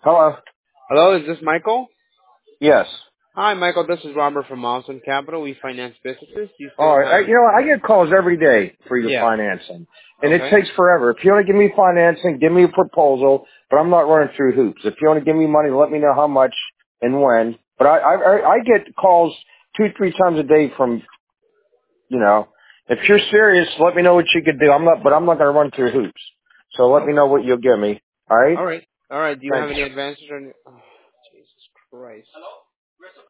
Hello. Hello, is this Michael? Yes. Hi, Michael. This is Robert from Milestone Capital. We finance businesses. Do you All still right. have? I get calls every day for your Yeah. financing, and it Okay. takes forever. If you want to give me financing, give me a proposal, but I'm not running through hoops. If you want to give me money, let me know how much and when. But I get calls 2-3 times a day from, if you're serious, let me know what you could do. I'm not going to run through hoops. So let me Okay. know what you'll give me. All right. All right. All right. Do you have Thanks. any advances on? Oh, Jesus Christ.